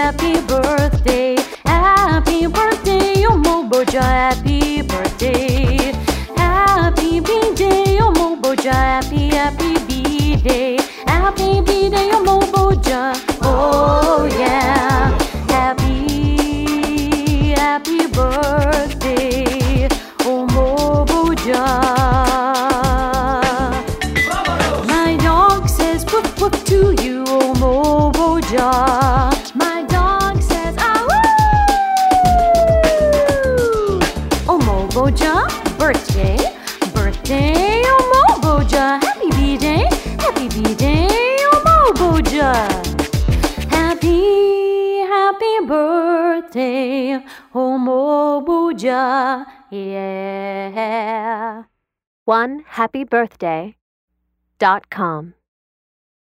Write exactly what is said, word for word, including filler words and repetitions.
happy birthday. Happy birthday, Omoboja, happy birthday. Happy B-day, Omoboja, happy, happy B-day. Happy B-day, Omoboja, oh yeah. Happy, happy birthday, Omoboja. My dog says whoop whoop to you, Omoboja. My dog says ah woo. Omoboja, birthday, birthday, Omoboja. Happy B-day, happy B-day, Omoboja. Happy, happy birthday, Omoboja, yeah. one happy birthday dot com